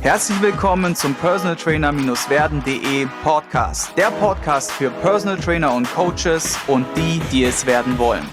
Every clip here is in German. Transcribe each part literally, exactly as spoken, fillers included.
Herzlich willkommen zum Personal Trainer Werden punkt de Podcast. Der Podcast für Personal Trainer und Coaches und die, die es werden wollen.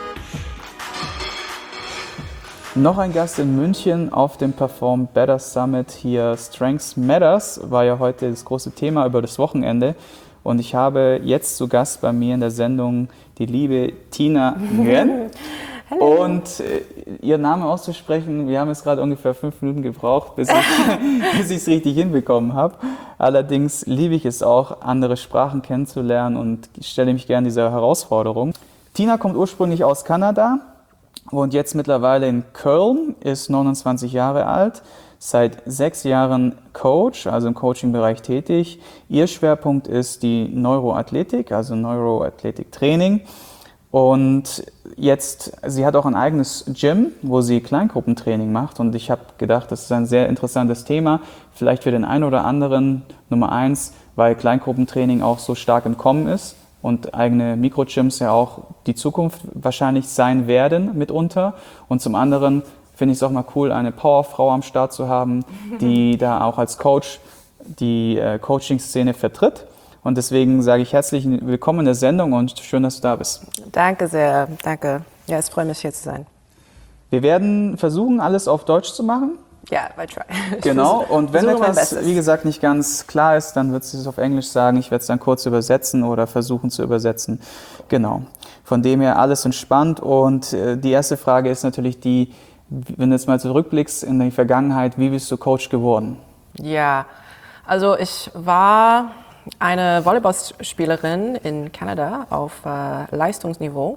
Noch ein Gast in München auf dem Perform Better Summit hier. Strengths Matters war ja heute das große Thema über das Wochenende. Und ich habe jetzt zu Gast bei mir in der Sendung die liebe Tina Nguyen. Und äh, ihren Namen auszusprechen, wir haben jetzt gerade ungefähr fünf Minuten gebraucht, bis ich bis ich es richtig hinbekommen habe. Allerdings liebe ich es auch, andere Sprachen kennenzulernen und stelle mich gerne dieser Herausforderung. Tina kommt ursprünglich aus Kanada und jetzt mittlerweile in Köln, ist neunundzwanzig Jahre alt, seit sechs Jahren Coach, also im Coaching-Bereich tätig. Ihr Schwerpunkt ist die Neuroathletik, also Neuroathletik-Training. Und jetzt, sie hat auch ein eigenes Gym, wo sie Kleingruppentraining macht. Und ich habe gedacht, das ist ein sehr interessantes Thema, vielleicht für den einen oder anderen. Nummer eins, weil Kleingruppentraining auch so stark im Kommen ist und eigene Mikrogyms ja auch die Zukunft wahrscheinlich sein werden mitunter. Und zum anderen finde ich es auch mal cool, eine Powerfrau am Start zu haben, die da auch als Coach die äh, Coaching-Szene vertritt. Und deswegen sage ich herzlich willkommen in der Sendung und schön, dass du da bist. Danke sehr, danke. Ja, es freut mich, hier zu sein. Wir werden versuchen, alles auf Deutsch zu machen. Ja, yeah, I try. Genau, und wenn etwas, wie gesagt, nicht ganz klar ist, dann wird es auf Englisch sagen. Ich werde es dann kurz übersetzen oder versuchen zu übersetzen. Genau, von dem her alles entspannt. Und äh, die erste Frage ist natürlich die, wenn du jetzt mal zurückblickst in die Vergangenheit, wie bist du Coach geworden? Ja, also ich war eine Volleyballspielerin in Kanada auf äh, Leistungsniveau.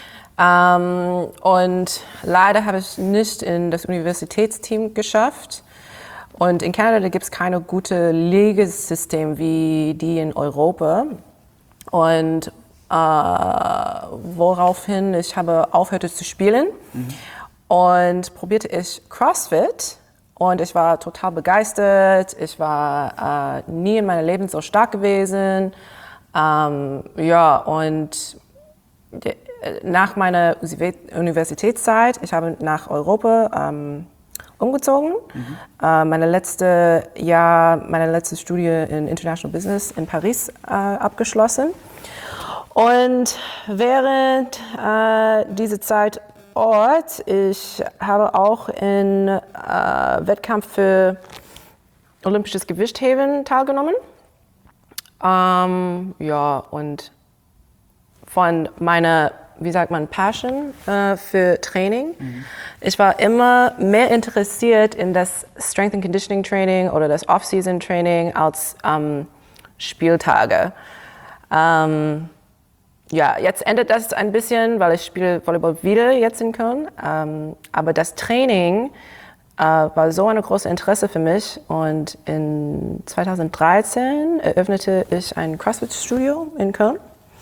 Ähm, und leider habe ich nicht in das Universitätsteam geschafft. Und in Kanada gibt es keine gute Ligasystem wie die in Europa. Und äh, woraufhin ich habe aufgehört zu spielen mhm. und probierte ich CrossFit. Und ich war total begeistert. Ich war äh, nie in meinem Leben so stark gewesen. Ähm, ja, und de, nach meiner Universitätszeit, ich habe nach Europa ähm, umgezogen. Mhm. Äh, meine letzte Jahr, meine letzte Studie in International Business in Paris äh, abgeschlossen. Und während äh, dieser Zeit Ort. Ich habe auch in äh, Wettkampf für olympisches Gewichtheben teilgenommen. Ähm, ja, und von meiner, wie sagt man, Passion äh, für Training. Mhm. Ich war immer mehr interessiert in das Strength and Conditioning Training oder das Off-Season Training als ähm, Spieltage. Ähm, Ja, jetzt endet das ein bisschen, weil ich spiele Volleyball wieder jetzt in Köln. Ähm, aber das Training äh, war so ein großes Interesse für mich. Und in zweitausenddreizehn eröffnete ich ein CrossFit-Studio in Köln.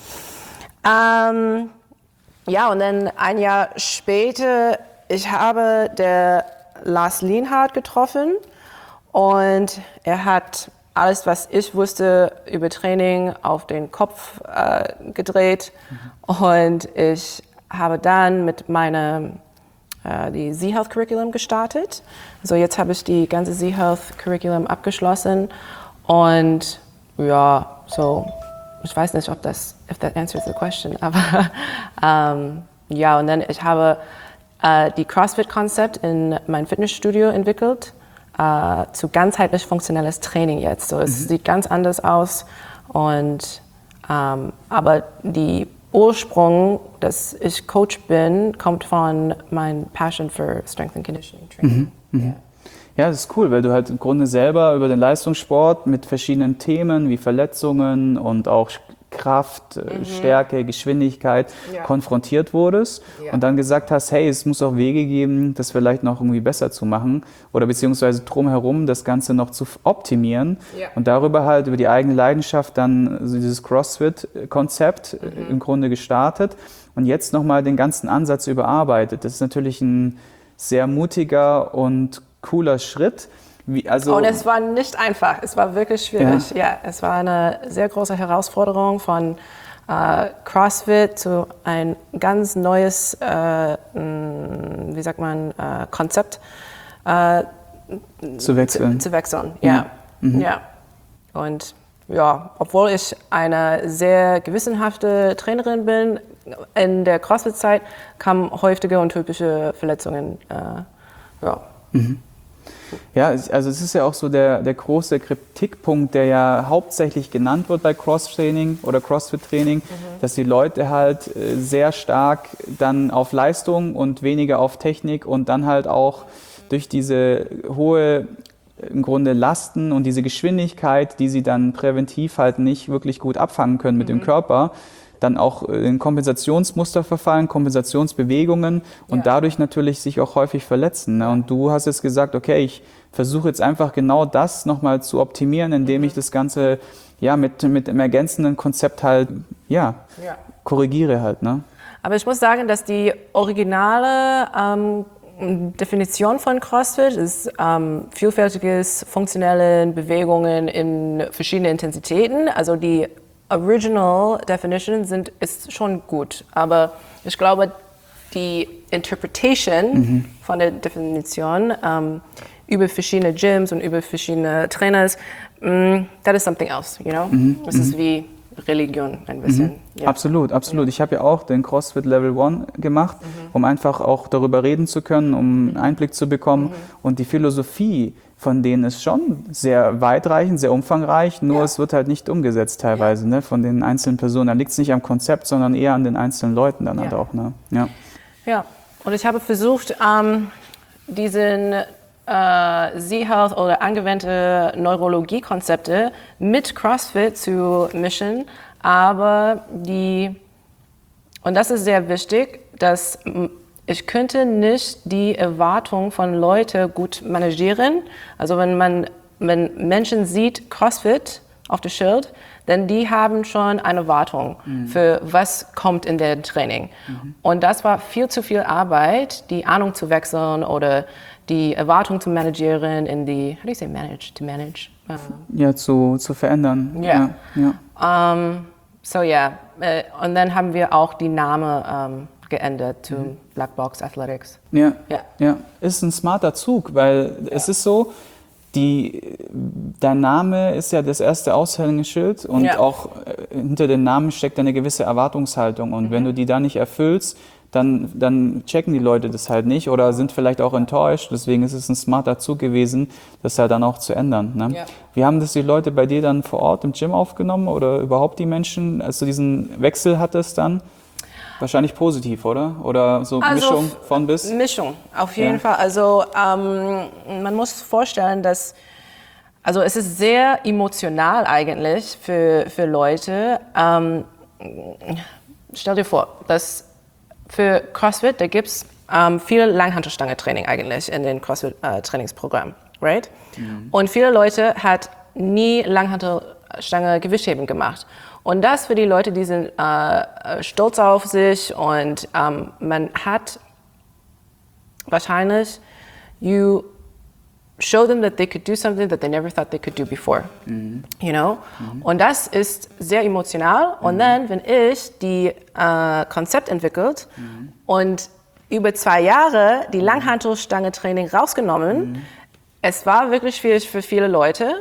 Ähm, ja, und dann ein Jahr später, ich habe der Lars Lienhardt getroffen. Und er hat alles, was ich wusste über Training, auf den Kopf äh, gedreht. Mhm. Und ich habe dann mit meinem äh, die Z-Health Curriculum gestartet. Also jetzt habe ich die ganze Z-Health Curriculum abgeschlossen. Und ja, so, ich weiß nicht, ob das, if that answers the question, aber ähm, ja, und dann ich habe äh, die CrossFit-Konzept in mein Fitnessstudio entwickelt. Uh, zu ganzheitlich funktionelles Training jetzt. So, es mhm. sieht ganz anders aus. Und, um, aber die Ursprung, dass ich Coach bin, kommt von meiner Passion für Strength and Conditioning Training. Mhm. Mhm. Ja, das ist cool, weil du halt im Grunde selber über den Leistungssport mit verschiedenen Themen wie Verletzungen und auch Kraft, mhm. Stärke, Geschwindigkeit ja. konfrontiert wurdest ja. und dann gesagt hast, hey, es muss auch Wege geben, das vielleicht noch irgendwie besser zu machen oder beziehungsweise drumherum das Ganze noch zu optimieren ja. und darüber halt über die eigene Leidenschaft dann dieses CrossFit-Konzept mhm. im Grunde gestartet und jetzt nochmal den ganzen Ansatz überarbeitet. Das ist natürlich ein sehr mutiger und cooler Schritt. Wie, also und es war nicht einfach, es war wirklich schwierig. Ja, ja es war eine sehr große Herausforderung von äh, CrossFit zu ein ganz neues, äh, wie sagt man, äh, Konzept äh, zu wechseln. Zu, zu wechseln, ja. Mhm. ja. Und ja, obwohl ich eine sehr gewissenhafte Trainerin bin, in der CrossFit-Zeit kamen häufige und typische Verletzungen. Äh, ja. Mhm. Ja, also es ist ja auch so der, der große Kritikpunkt, der ja hauptsächlich genannt wird bei Cross-Training oder CrossFit-Training, mhm. dass die Leute halt sehr stark dann auf Leistung und weniger auf Technik und dann halt auch durch diese hohe im Grunde Lasten und diese Geschwindigkeit, die sie dann präventiv halt nicht wirklich gut abfangen können mit mhm. dem Körper, dann auch in Kompensationsmuster verfallen, Kompensationsbewegungen und ja. dadurch natürlich sich auch häufig verletzen. Ne? Und du hast jetzt gesagt, okay, ich versuche jetzt einfach genau das nochmal zu optimieren, indem mhm. ich das Ganze ja, mit, mit einem ergänzenden Konzept halt ja, ja. korrigiere halt. Ne? Aber ich muss sagen, dass die originale ähm, Definition von CrossFit ist ähm, vielfältiges funktionelle Bewegungen in verschiedenen Intensitäten. Also die Original Definition sind, ist schon gut, aber ich glaube, die Interpretation mhm. von der Definition ähm, über verschiedene Gyms und über verschiedene Trainers, mm, that is something else, you know? Mhm. Das ist wie Religion ein bisschen. Mhm. Ja. Absolut, absolut. Ja. Ich habe ja auch den CrossFit Level eins gemacht, mhm. um einfach auch darüber reden zu können, um einen Einblick zu bekommen. Mhm. Und die Philosophie von denen ist schon sehr weitreichend, sehr umfangreich, nur ja. es wird halt nicht umgesetzt teilweise ja. ne, von den einzelnen Personen. Da liegt es nicht am Konzept, sondern eher an den einzelnen Leuten dann ja. halt auch. Ne? Ja. ja, und ich habe versucht, ähm, diesen äh, Z-Health oder angewandte Neurologie-Konzepte mit CrossFit zu mischen, aber die, und das ist sehr wichtig, dass ich könnte nicht die Erwartung von Leuten gut managieren. Also wenn man wenn Menschen sieht CrossFit auf dem Schild, dann die haben schon eine Erwartung mhm. für was kommt in der Training. Mhm. Und das war viel zu viel Arbeit, die Ahnung zu wechseln oder die Erwartung zu managieren in die, how do you say manage, to manage? Uh, ja, zu, zu verändern. Yeah. Ja. Ja. Um, so ja, yeah. Und dann haben wir auch die Namen um, geändert zu mhm. Black Box Athletics. Ja, ja. ja, ist ein smarter Zug, weil ja. es ist so, die, dein Name ist ja das erste Aushängeschild und ja. auch äh, hinter dem Namen steckt eine gewisse Erwartungshaltung und mhm. wenn du die da nicht erfüllst, dann, dann checken die Leute das halt nicht oder sind vielleicht auch enttäuscht, deswegen ist es ein smarter Zug gewesen, das halt dann auch zu ändern. Ne? Ja. Wie haben das die Leute bei dir dann vor Ort im Gym aufgenommen oder überhaupt die Menschen, als du diesen Wechsel hattest dann? Wahrscheinlich positiv, oder? Oder so also Mischung von bis? Mischung, auf jeden ja. Fall. Also ähm, man muss sich vorstellen, dass also es ist sehr emotional eigentlich für, für Leute. Ähm, stell dir vor, dass für CrossFit, da gibt es ähm, viel Langhantelstange-Training eigentlich in den CrossFit-Trainingsprogramm, äh, right? Mhm. Und viele Leute hat nie Langhantelstange-Gewichtheben gemacht. Und das für die Leute, die sind äh, stolz auf sich und ähm, man hat wahrscheinlich, you show them that they could do something that they never thought they could do before, mhm. you know? Mhm. Und das ist sehr emotional. Und mhm. dann, wenn ich die äh, Konzept entwickelt mhm. und über zwei Jahre die Langhantelstange-Training rausgenommen, mhm. es war wirklich schwierig für viele Leute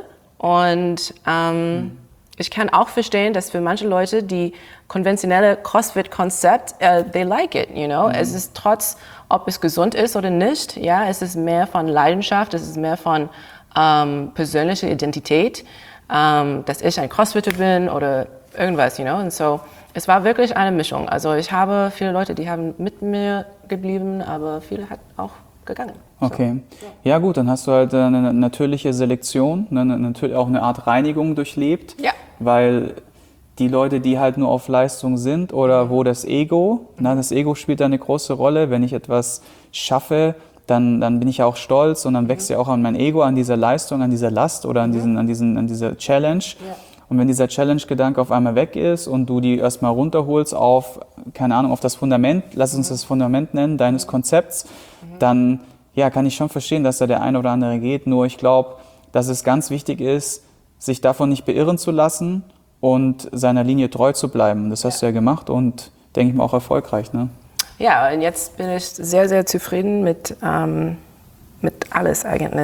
und ähm, mhm. ich kann auch verstehen, dass für manche Leute die konventionelle CrossFit-Konzept, uh, they like it, you know. Mhm. Es ist trotz, ob es gesund ist oder nicht, ja, es ist mehr von Leidenschaft, es ist mehr von ähm, persönlicher Identität, ähm, dass ich ein Crossfitter bin oder irgendwas, you know. Und so, es war wirklich eine Mischung. Also ich habe viele Leute, die haben mit mir geblieben, aber viele hat auch gegangen. Okay. So, ja. ja gut, dann hast du halt eine natürliche Selektion, eine, natürlich auch eine Art Reinigung durchlebt, ja. weil die Leute, die halt nur auf Leistung sind oder wo das Ego, mhm. na, das Ego spielt da eine große Rolle, wenn ich etwas schaffe, dann, dann bin ich ja auch stolz und dann wächst mhm. ja auch an mein Ego, an dieser Leistung, an dieser Last oder an, diesen, mhm. an, diesen, an dieser Challenge. Ja. Und wenn dieser Challenge-Gedanke auf einmal weg ist und du die erstmal runterholst auf, keine Ahnung, auf das Fundament, lass uns das Fundament nennen, deines Konzepts, mhm. dann ja, kann ich schon verstehen, dass da der eine oder andere geht. Nur ich glaube, dass es ganz wichtig ist, sich davon nicht beirren zu lassen und seiner Linie treu zu bleiben. Das hast ja. du ja gemacht und, denke ich mal, auch erfolgreich. Ne? Ja, und jetzt bin ich sehr, sehr zufrieden mit, ähm, mit alles eigentlich.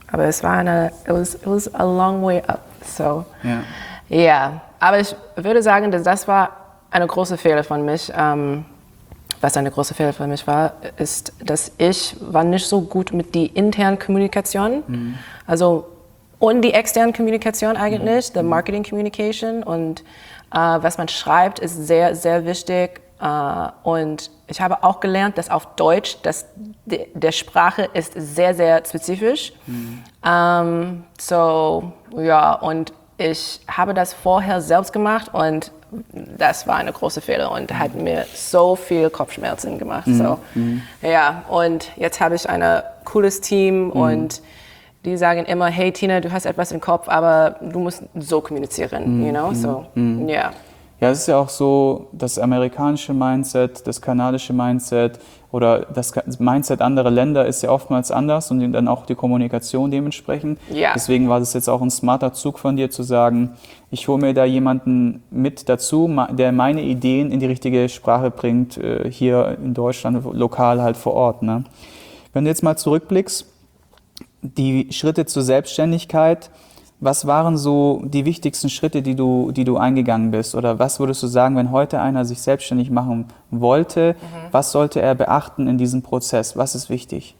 aber es war eine, it was, it was a long way up. So, Ja. ja, aber ich würde sagen, dass das war eine große Fehler von mich. Ähm, was eine große Fehler für mich war, ist, dass ich war nicht so gut mit die internen Kommunikation, mhm. also und die externen Kommunikation eigentlich, mhm. the Marketing Communication und äh, was man schreibt ist sehr, sehr wichtig äh, und ich habe auch gelernt, dass auf Deutsch, dass de, der Sprache ist sehr, sehr spezifisch. Mhm. Ähm, so, ja, und ich habe das vorher selbst gemacht und das war eine große Fehler und hat mir so viel Kopfschmerzen gemacht. Mhm. So, ja, und jetzt habe ich ein cooles Team mhm. und die sagen immer, hey Tina, du hast etwas im Kopf, aber du musst so kommunizieren, mhm. you know, so, mhm. ja. Ja, es ist ja auch so, das amerikanische Mindset, das kanadische Mindset oder das Mindset anderer Länder ist ja oftmals anders und dann auch die Kommunikation dementsprechend. Ja. Deswegen war das jetzt auch ein smarter Zug von dir zu sagen, ich hole mir da jemanden mit dazu, der meine Ideen in die richtige Sprache bringt, hier in Deutschland, lokal halt vor Ort. Ne? Wenn du jetzt mal zurückblickst, die Schritte zur Selbstständigkeit, was waren so die wichtigsten Schritte, die du, die du eingegangen bist? Oder was würdest du sagen, wenn heute einer sich selbstständig machen wollte, mhm. was sollte er beachten in diesem Prozess? Was ist wichtig?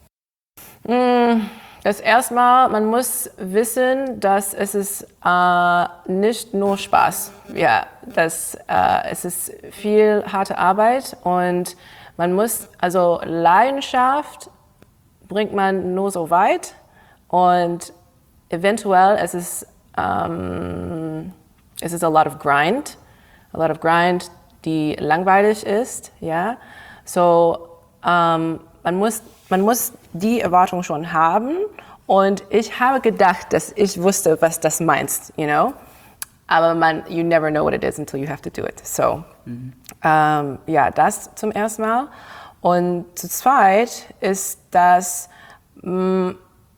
Das erste Mal, man muss wissen, dass es ist äh, nicht nur Spaß. Ja, das, äh, es ist viel harte Arbeit und man muss, also Leidenschaft bringt man nur so weit und eventuell es ist um, es ist a lot of grind, a lot of grind, die langweilig ist, ja. So um, man muss man muss die Erwartung schon haben und ich habe gedacht, dass ich wusste, was das meinst, you know. Aber man, you never know what it is until you have to do it. So mhm. um, ja, das zum ersten Mal und zu zweit ist das mh,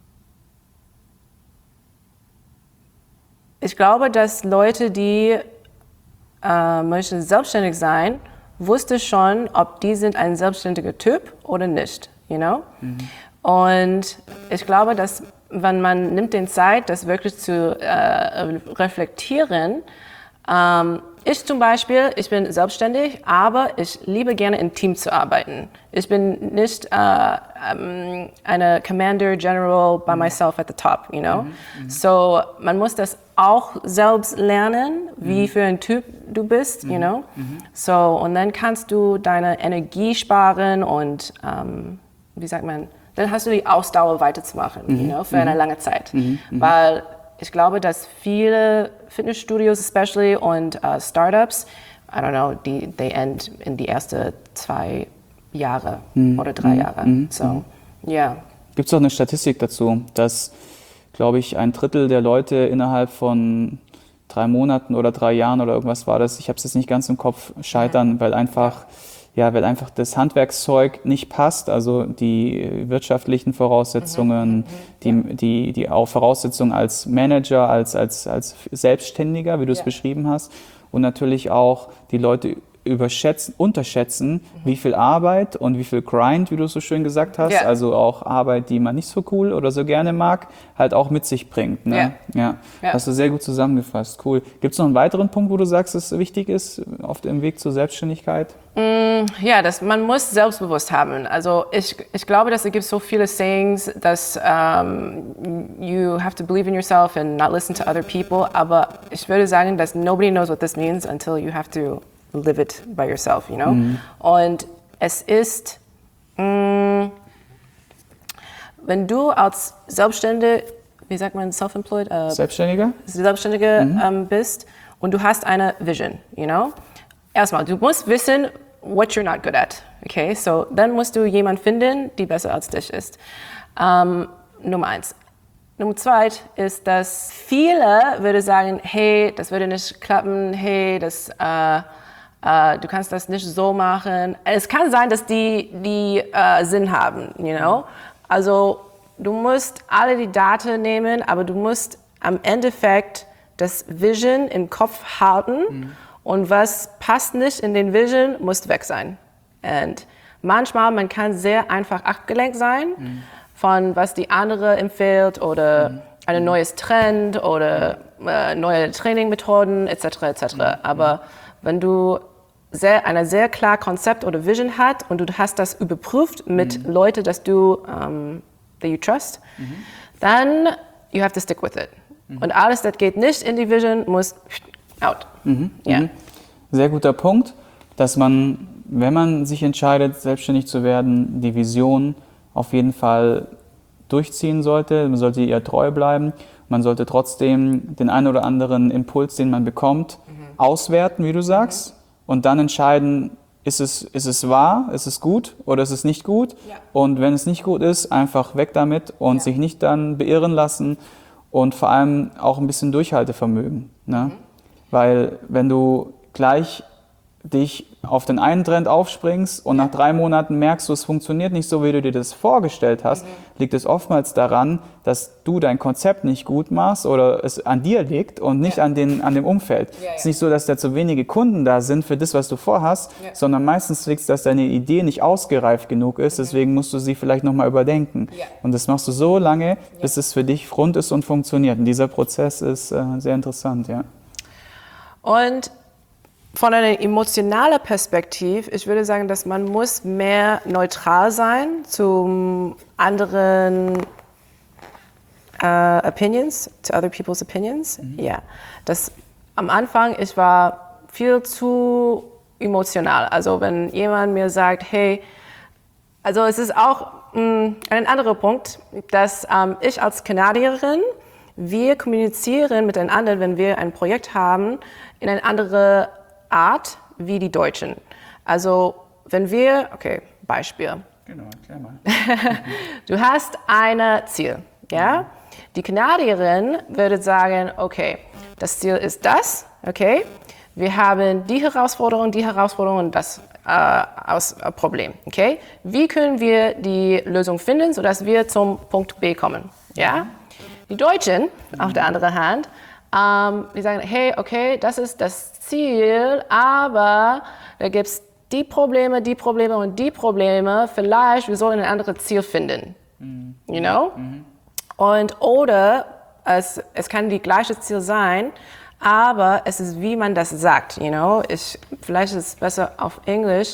ich glaube, dass Leute, die äh, möchten selbstständig sein, wussten schon, ob die sind ein selbstständiger Typ oder nicht, you know? Mhm. Und ich glaube, dass wenn man nimmt den Zeit, das wirklich zu äh, reflektieren, ähm, ich zum Beispiel, ich bin selbstständig, aber ich liebe gerne im Team zu arbeiten. Ich bin nicht äh, ähm, eine Commander General by myself at the top, you know. Mm-hmm. So man muss das auch selbst lernen, wie mm-hmm. für ein Typ du bist, mm-hmm. you know. Mm-hmm. So und dann kannst du deine Energie sparen und ähm, wie sagt man, dann hast du die Ausdauer weiterzumachen, mm-hmm. you know, für mm-hmm. eine lange Zeit, mm-hmm. weil ich glaube, dass viele Fitnessstudios especially und uh, Startups, I don't know, die they end in die ersten zwei Jahre mm. oder drei mm. Jahre. Mm. So, ja. Yeah. Gibt es auch eine Statistik dazu, dass, glaube ich, ein Drittel der Leute innerhalb von drei Monaten oder drei Jahren oder irgendwas war das, ich habe es jetzt nicht ganz im Kopf, scheitern, mm. weil einfach Ja, weil einfach das Handwerkszeug nicht passt, also die wirtschaftlichen Voraussetzungen, mhm. die, die, die auch Voraussetzungen als Manager, als, als, als Selbstständiger, wie du es ja. beschrieben hast, und natürlich auch die Leute überschätzen, unterschätzen, mhm. wie viel Arbeit und wie viel Grind, wie du es so schön gesagt hast, ja. also auch Arbeit, die man nicht so cool oder so gerne mag, halt auch mit sich bringt. Ne? Ja. Ja. Ja. Hast du sehr gut zusammengefasst, cool. Gibt es noch einen weiteren Punkt, wo du sagst, dass es wichtig ist auf dem Weg zur Selbstständigkeit? Ja, das, man muss selbstbewusst haben. Also ich, ich glaube, dass es gibt so viele Sayings, dass um, you have to believe in yourself and not listen to other people. Aber ich würde sagen, dass nobody knows what this means until you have to live it by yourself, you know. Mhm. Und es ist, mh, wenn du als Selbstständige, wie sagt man, self-employed? Uh, Selbstständiger? Selbstständige mhm. um, bist und du hast eine Vision, you know. Erstmal, du musst wissen, what you're not good at, okay? So, dann musst du jemanden finden, die besser als dich ist. Um, Nummer eins. Nummer zwei ist, dass viele würde sagen, hey, das würde nicht klappen, hey, das, uh, uh, du kannst das nicht so machen. Es kann sein, dass die, die uh, Sinn haben, you know? Also, du musst alle die Daten nehmen, aber du musst am Endeffekt das Vision im Kopf halten. Mhm. Und was passt nicht in den Vision, muss weg sein. Und manchmal man kann sehr einfach abgelenkt sein mhm. von was die andere empfiehlt oder mhm. ein neues Trend oder äh, neue Trainingmethoden et cetera et cetera. Mhm. Aber wenn du sehr, eine sehr klar Konzept oder Vision hat und du hast das überprüft mit mhm. Leuten, dass du um, that you trust, mhm. dann you have to stick with it. Mhm. Und alles, das geht nicht in die Vision, muss out. Mhm. Yeah. Mhm. Sehr guter Punkt, dass man, wenn man sich entscheidet, selbstständig zu werden, die Vision auf jeden Fall durchziehen sollte. Man sollte ihr treu bleiben. Man sollte trotzdem den einen oder anderen Impuls, den man bekommt, mhm. auswerten, wie du sagst, mhm. und dann entscheiden, ist es, ist es wahr, ist es gut oder ist es nicht gut? Ja. Und wenn es nicht gut ist, einfach weg damit und ja. sich nicht dann beirren lassen und vor allem auch ein bisschen Durchhaltevermögen. Ne? Mhm. Weil wenn du gleich dich auf den einen Trend aufspringst und nach drei Monaten merkst du, es funktioniert nicht so, wie du dir das vorgestellt hast, mhm. liegt es oftmals daran, dass du dein Konzept nicht gut machst oder es an dir liegt und nicht ja. an, den, an dem Umfeld. Ja, ja. Es ist nicht so, dass da zu wenige Kunden da sind für das, was du vorhast, ja. sondern meistens liegt es, dass deine Idee nicht ausgereift genug ist, mhm. deswegen musst du sie vielleicht nochmal überdenken. Ja. Und das machst du so lange, bis ja. es für dich rund ist und funktioniert. Und dieser Prozess ist äh, sehr interessant. Ja. Und von einer emotionalen Perspektive, ich würde sagen, dass man muss mehr neutral sein zu anderen uh, Opinions, to other people's opinions. Mhm. Ja, das am Anfang, ich war viel zu emotional. Also wenn jemand mir sagt, hey, also es ist auch mh, ein anderer Punkt, dass ähm, ich als Kanadierin, wir kommunizieren miteinander, wenn wir ein Projekt haben, in eine andere Art wie die Deutschen. Also wenn wir, okay, Beispiel. Genau, erklär mal. Du hast ein Ziel, ja? Die Kanadierin würde sagen, okay, das Ziel ist das, okay? Wir haben die Herausforderung, die Herausforderung und das äh, aus, äh, Problem, okay? Wie können wir die Lösung finden, sodass wir zum Punkt B kommen, ja? Die Deutschen, mhm. auf der anderen Hand, ähm, die sagen, hey, okay, das ist das Ziel, aber da gibt es die Probleme, die Probleme und die Probleme. Vielleicht, wir sollen ein anderes Ziel finden. Mhm. You know? Mhm. Und oder es, es kann die gleiche Ziel sein, aber es ist, wie man das sagt. You know? Ich, vielleicht ist es besser auf Englisch.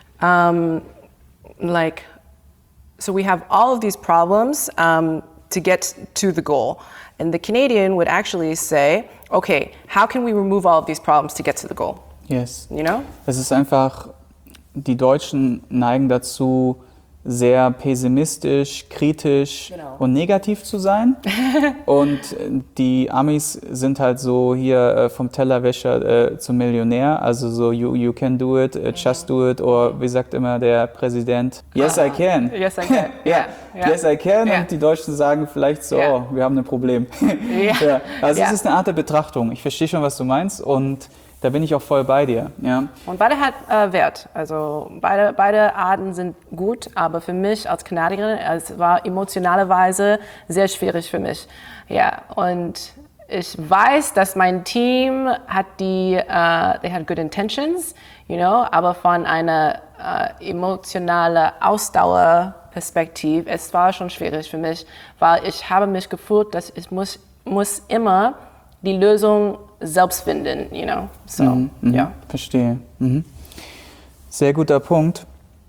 Um, like, so we have all of these problems um, to get to the goal. And the Canadian would actually say, okay, how can we remove all of these problems to get to the goal? Yes. You know? Es ist einfach, die Deutschen neigen dazu, sehr pessimistisch, kritisch genau. und negativ zu sein. Und die Amis sind halt so hier vom Tellerwäscher äh, zum Millionär, also so you, you can do it, uh, just do it, oder wie sagt immer der Präsident, yes I can. Yes I can. ja. Yeah. Yes I can yeah. Und die Deutschen sagen vielleicht so, yeah. oh, wir haben ein Problem. yeah. ja. Also yeah. es ist eine Art der Betrachtung. Ich verstehe schon, was du meinst und da bin ich auch voll bei dir. Ja. Und beide hat äh, Wert. Also beide, beide Arten sind gut, aber für mich als Kanadierin, es war emotionalerweise sehr schwierig für mich. Ja, und ich weiß, dass mein Team hat die, uh, they had good intentions, you know, aber von einer uh, emotionalen Ausdauerperspektive, es war schon schwierig für mich, weil ich habe mich gefühlt, dass ich muss, muss immer die Lösung selbst finden, you know. So, mhm, ja. Verstehe. Mhm. Sehr guter Punkt.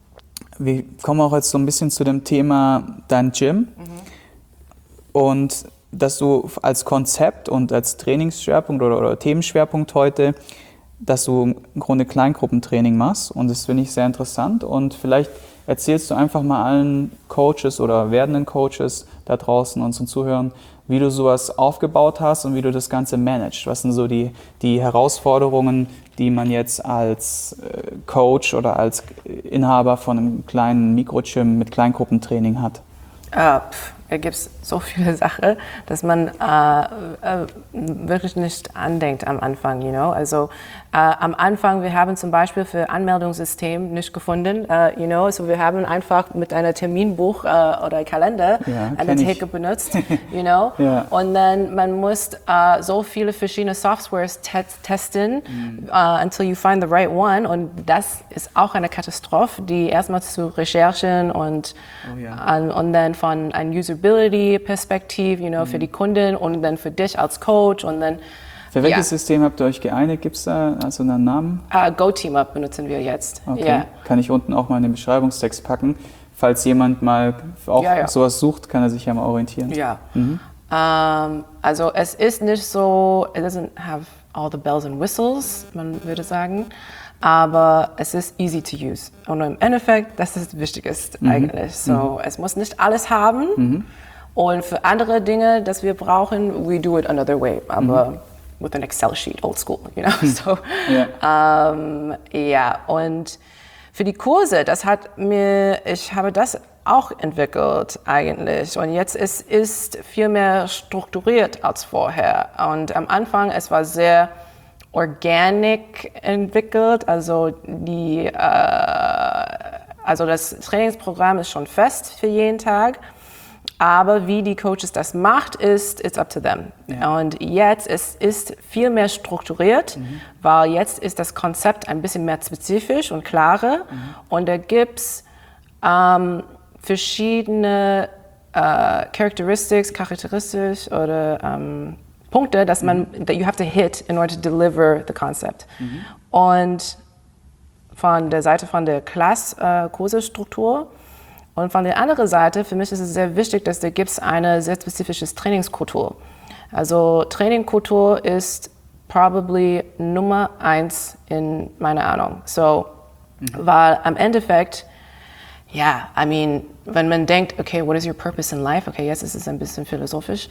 Wir kommen auch jetzt so ein bisschen zu dem Thema dein Gym. Mhm. Und dass du als Konzept und als Trainingsschwerpunkt oder, oder Themenschwerpunkt heute, dass du im Grunde Kleingruppentraining machst. Und das finde ich sehr interessant. Und vielleicht erzählst du einfach mal allen Coaches oder werdenden Coaches da draußen, unseren Zuhörern, wie du sowas aufgebaut hast und wie du das Ganze managst. Was sind so die, die Herausforderungen, die man jetzt als äh, Coach oder als Inhaber von einem kleinen Mikrogym mit Kleingruppentraining hat? Uh, gibt es so viele Sachen, dass man äh, äh, wirklich nicht andenkt am Anfang, you know. Also äh, am Anfang, wir haben zum Beispiel für Anmeldungssystem nicht gefunden, äh, you know. Also wir haben einfach mit einem Terminbuch äh, oder Kalender ja, eine Theke benutzt, you know. ja. Und dann man muss äh, so viele verschiedene Softwares te testen, mm. uh, until you find the right one. Und das ist auch eine Katastrophe, die erstmal zu recherchen und, oh, ja. an, und dann von einer Usability-Perspektive, you know, mm. für die Kunden und dann für dich als Coach und dann. Für welches ja. System habt ihr euch geeinigt? Gibt es da also einen Namen? Uh, GoTeamUp benutzen wir jetzt. Okay. Yeah. Kann ich unten auch mal in den Beschreibungstext packen. Falls jemand mal auch ja, ja. sowas sucht, kann er sich ja mal orientieren. Ja. Mhm. Um, also es ist nicht so, it doesn't have all the bells and whistles, man würde sagen, aber es ist easy to use. Und im Endeffekt, das ist das Wichtigste mhm. eigentlich. So, mhm. es muss nicht alles haben. Mhm. Und für andere Dinge, das wir brauchen, we do it another way. Aber mhm. with an Excel sheet, old school, you know. So, yeah. um, ja, und für die Kurse, das hat mir, ich habe das auch entwickelt eigentlich. Und jetzt ist es viel mehr strukturiert als vorher. Und am Anfang, es war sehr organic entwickelt. Also, die, äh, also das Trainingsprogramm ist schon fest für jeden Tag. Aber wie die Coaches das macht, ist it's up to them. Ja. Und jetzt ist es viel mehr strukturiert, mhm. weil jetzt ist das Konzept ein bisschen mehr spezifisch und klarer. Mhm. Und da gibt es ähm, verschiedene äh, Characteristics, Charakteristics oder ähm, Punkte, dass man, mhm. that you have to hit in order to deliver the concept. Mhm. Und von der Seite von der Class-Kursestruktur äh, und von der anderen Seite, für mich ist es sehr wichtig, dass da gibt es eine sehr spezifische Trainingskultur. Also Trainingkultur ist probably Nummer eins in meiner Ahnung. So, mhm. weil am Endeffekt, ja, I mean, wenn man denkt, okay, what is your purpose in life? Okay, jetzt ist es ein bisschen philosophisch,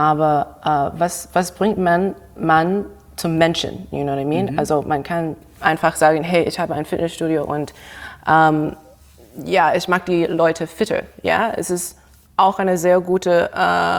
aber uh, was, was bringt man, man zum Menschen? You know what I mean? Mhm. Also man kann einfach sagen, hey, ich habe ein Fitnessstudio und um, ja, ich mag die Leute fitter. Ja, es ist auch eine sehr gute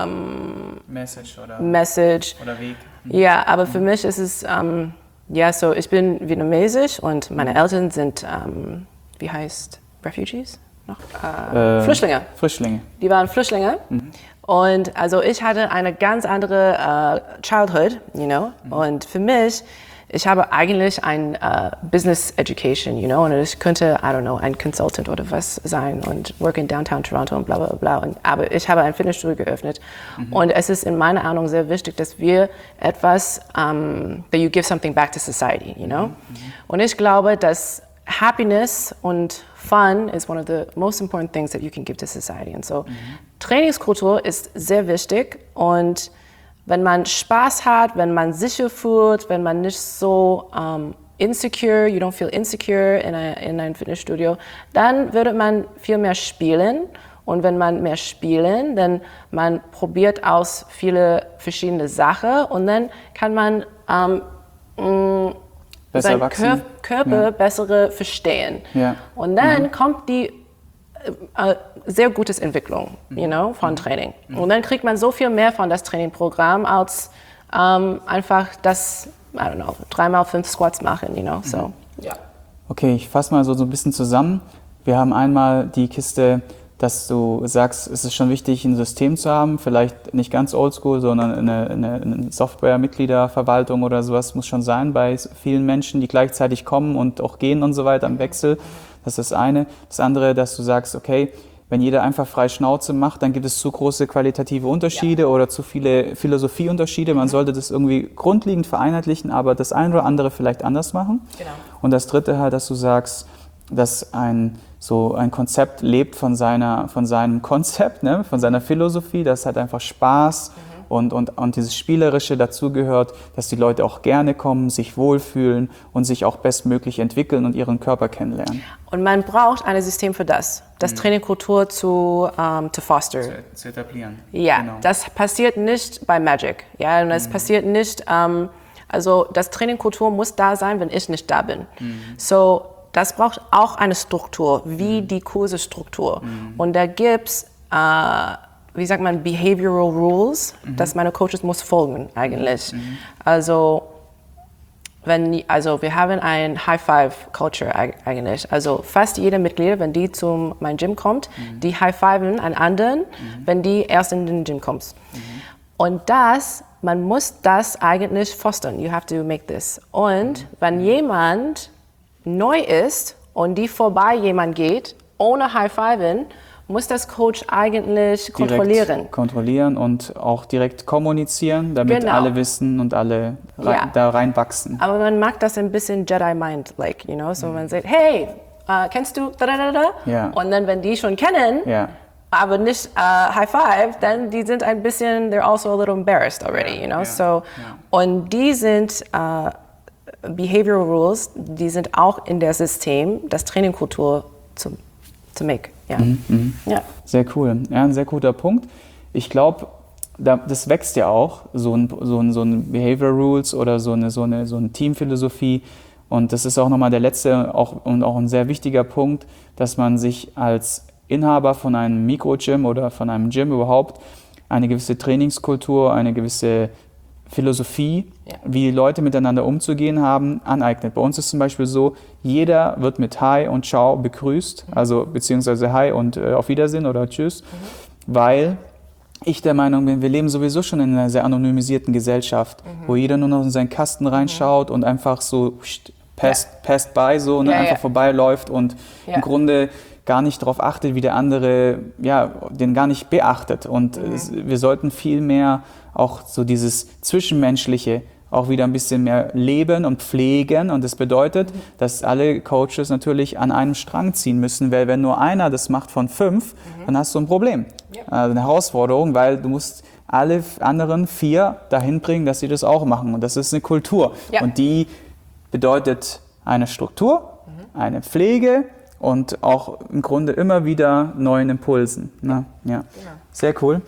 um, Message oder, Message. oder Weg. Mhm. Ja, aber für mhm. mich ist es, um, ja, so ich bin vietnamesisch und meine Eltern sind, um, wie heißt Refugees? Noch? Äh, äh, Flüchtlinge. Flüchtlinge. Die waren Flüchtlinge. Mhm. Und also ich hatte eine ganz andere uh, Childhood, you know. Mhm. Und für mich, ich habe eigentlich ein uh, Business Education, you know. Und ich könnte, I don't know, ein Consultant oder was sein und work in Downtown Toronto und bla bla bla. Und, aber ich habe ein Fitnessstudio geöffnet. Mhm. Und es ist in meiner Ahnung sehr wichtig, dass wir etwas, um, that you give something back to society, you know. Mhm. Und ich glaube, dass Happiness und Fun is one of the most important things that you can give to society. And so, mhm. Trainingskultur ist sehr wichtig. Und wenn man Spaß hat, wenn man sicher fühlt, wenn man nicht so um, insecure, you don't feel insecure in, a, in einem Fitnessstudio, dann würde man viel mehr spielen. Und wenn man mehr spielen, dann man probiert aus viele verschiedene Sachen und dann kann man um, mh, Besser seinen wachsen. Kör Körper ja. bessere verstehen. Ja. Und dann mhm. kommt die äh, sehr gute Entwicklung, you know, von mhm. Training. Mhm. Und dann kriegt man so viel mehr von das Trainingprogramm als ähm, einfach das, I don't know, dreimal fünf Squats machen, you know. So, ja. Okay, ich fasse mal so, so ein bisschen zusammen. Wir haben einmal die Kiste, dass du sagst, es ist schon wichtig, ein System zu haben, vielleicht nicht ganz oldschool, sondern eine, eine, eine Software-Mitgliederverwaltung oder sowas muss schon sein bei vielen Menschen, die gleichzeitig kommen und auch gehen und so weiter im Wechsel. Das ist das eine. Das andere, dass du sagst, okay, wenn jeder einfach frei Schnauze macht, dann gibt es zu große qualitative Unterschiede ja. oder zu viele Philosophieunterschiede. Man mhm. sollte das irgendwie grundlegend vereinheitlichen, aber das eine oder andere vielleicht anders machen. Genau. Und das dritte halt, dass du sagst, dass ein, so ein Konzept lebt von, seiner, von seinem Konzept, ne? Von seiner Philosophie, das hat einfach Spaß mhm. und, und, und dieses Spielerische dazugehört, dass die Leute auch gerne kommen, sich wohlfühlen und sich auch bestmöglich entwickeln und ihren Körper kennenlernen. Und man braucht ein System für das, das mhm. Trainingkultur zu, um, zu foster. Zu, zu etablieren. Ja, genau. Das passiert nicht bei Magic. Ja, und das mhm. passiert nicht, um, also das Trainingkultur muss da sein, wenn ich nicht da bin. Mhm. So, das braucht auch eine Struktur, wie mhm. die Kursestruktur. Mhm. Und da gibt es äh, wie sagt man, behavioral rules, mhm. dass meine Coaches muss folgen eigentlich. Mhm. Also, wenn, also wir haben ein High-Five-Culture eigentlich. Also fast jede Mitglied, wenn die zu meinem Gym kommt, mhm. die high-fiven an anderen, mhm. wenn die erst in den Gym kommt. Mhm. Und das, man muss das eigentlich fostern. You have to make this. Und mhm. wenn jemand neu ist und die vorbei jemand geht, ohne High-Fiven, muss das Coach eigentlich kontrollieren. Direkt kontrollieren und auch direkt kommunizieren, damit genau. alle wissen und alle rein, ja. da reinwachsen. Aber man mag das ein bisschen Jedi-Mind-like, you know? So mhm. man sagt, hey, uh, kennst du da da da da? Ja. Und dann, wenn die schon kennen, ja. aber nicht uh, High Five, dann die sind ein bisschen, they're also a little embarrassed already, you know? Ja. So, ja. und die sind uh, Behavioral Rules, die sind auch in der System, das Trainingkultur zu, zu make. Ja. Mhm, mhm. ja. Sehr cool. Ja, ein sehr guter Punkt. Ich glaube, da, das wächst ja auch, so ein, so ein, so ein Behavioral Rules oder so eine, so eine, so eine Teamphilosophie. Und das ist auch nochmal der letzte auch, und auch ein sehr wichtiger Punkt, dass man sich als Inhaber von einem Mikrogym oder von einem Gym überhaupt eine gewisse Trainingskultur, eine gewisse Philosophie, ja. wie Leute miteinander umzugehen haben, aneignet. Bei uns ist zum Beispiel so, jeder wird mit Hi und Ciao begrüßt, mhm. also beziehungsweise Hi und äh, auf Wiedersehen oder Tschüss, mhm. weil ich der Meinung bin, wir leben sowieso schon in einer sehr anonymisierten Gesellschaft, mhm. wo jeder nur noch in seinen Kasten reinschaut mhm. und einfach so passed, ja. passed by so und ja, einfach ja. vorbeiläuft und ja. im Grunde gar nicht darauf achtet, wie der andere, ja, den gar nicht beachtet. Und mhm. es, wir sollten viel mehr auch so dieses Zwischenmenschliche auch wieder ein bisschen mehr leben und pflegen. Und das bedeutet, mhm. dass alle Coaches natürlich an einem Strang ziehen müssen, weil wenn nur einer das macht von fünf, mhm. dann hast du ein Problem. Ja. Also eine Herausforderung, weil du musst alle anderen vier dahin bringen, dass sie das auch machen. Und das ist eine Kultur. Ja. Und die bedeutet eine Struktur, mhm. eine Pflege, und auch im Grunde immer wieder neuen Impulsen. Ne? Ja. Genau. Sehr cool.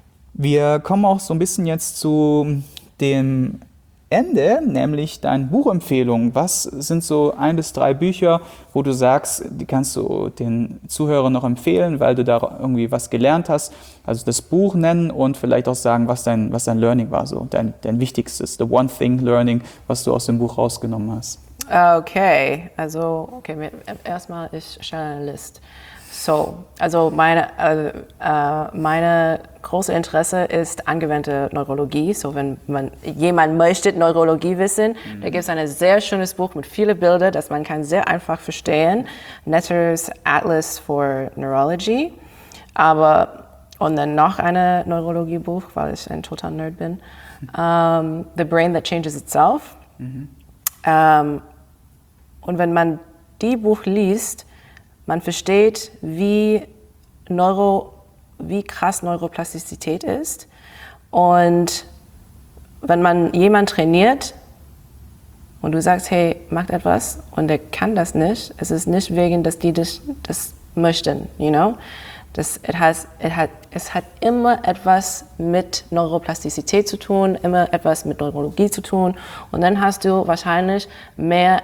Wir kommen auch so ein bisschen jetzt zu dem Ende, nämlich deine Buchempfehlungen. Was sind so ein bis drei Bücher, wo du sagst, die kannst du den Zuhörern noch empfehlen, weil du da irgendwie was gelernt hast? Also das Buch nennen und vielleicht auch sagen, was dein, was dein Learning war, so dein, dein wichtigstes, the one thing learning, was du aus dem Buch rausgenommen hast. Okay, also okay, erstmal ich stelle eine Liste. So, also meine, äh, äh, meine große Interesse ist angewandte Neurologie. So, wenn man jemand möchte Neurologie wissen, mhm. da gibt es ein sehr schönes Buch mit vielen Bildern, das man kann sehr einfach verstehen. Netter's Atlas for Neurology. Aber und dann noch ein Neurologiebuch, weil ich ein total Nerd bin. Um, The Brain That Changes Itself. Mhm. Um, und wenn man die Buch liest, man versteht, wie, Neuro, wie krass Neuroplastizität ist. Und wenn man jemanden trainiert und du sagst, hey, mach etwas und der kann das nicht, es ist nicht wegen, dass die das, das möchten, you know? Das, it has, it hat, es hat immer etwas mit Neuroplastizität zu tun, immer etwas mit Neurologie zu tun. Und dann hast du wahrscheinlich mehr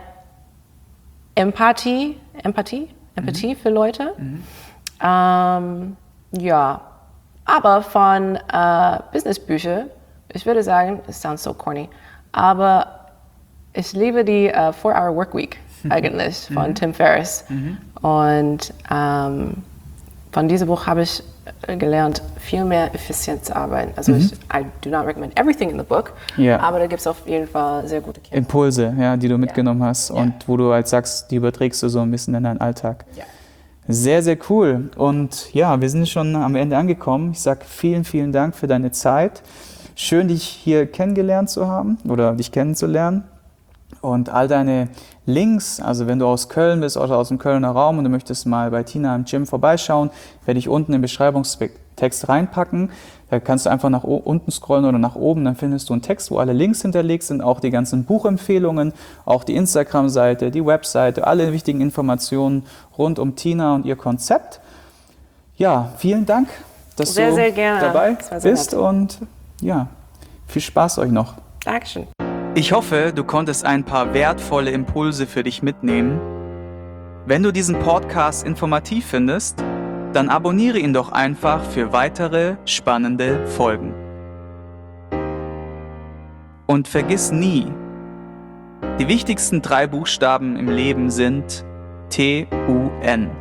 Empathie, Empathie, Empathie mhm. für Leute. Mhm. Ähm, ja, aber von äh, Businessbüchern, ich würde sagen, it sounds so corny, aber ich liebe die uh, four hour Workweek eigentlich von mhm. Tim Ferriss. Mhm. Und ähm, von diesem Buch habe ich gelernt, viel mehr effizient zu arbeiten. Also mhm. ich I do not recommend everything in the book, ja. aber da gibt es auf jeden Fall sehr gute Käse. Impulse, ja, die du mitgenommen ja. hast ja. und wo du halt sagst, die überträgst du so ein bisschen in deinen Alltag. Ja. Sehr, sehr cool. Und ja, wir sind schon am Ende angekommen. Ich sage vielen, vielen Dank für deine Zeit. Schön, dich hier kennengelernt zu haben oder dich kennenzulernen. Und all deine Links, also wenn du aus Köln bist oder aus dem Kölner Raum und du möchtest mal bei Tina im Gym vorbeischauen, werde ich unten im Beschreibungstext reinpacken. Da kannst du einfach nach unten scrollen oder nach oben, dann findest du einen Text, wo alle Links hinterlegt sind, auch die ganzen Buchempfehlungen, auch die Instagram-Seite, die Webseite, alle wichtigen Informationen rund um Tina und ihr Konzept. Ja, vielen Dank, dass sehr, du sehr gerne. dabei bist und ja, viel Spaß euch noch. Dankeschön. Ich hoffe, du konntest ein paar wertvolle Impulse für dich mitnehmen. Wenn du diesen Podcast informativ findest, Dann abonniere ihn doch einfach für weitere spannende Folgen. Und vergiss nie, die wichtigsten drei Buchstaben im Leben sind T U N.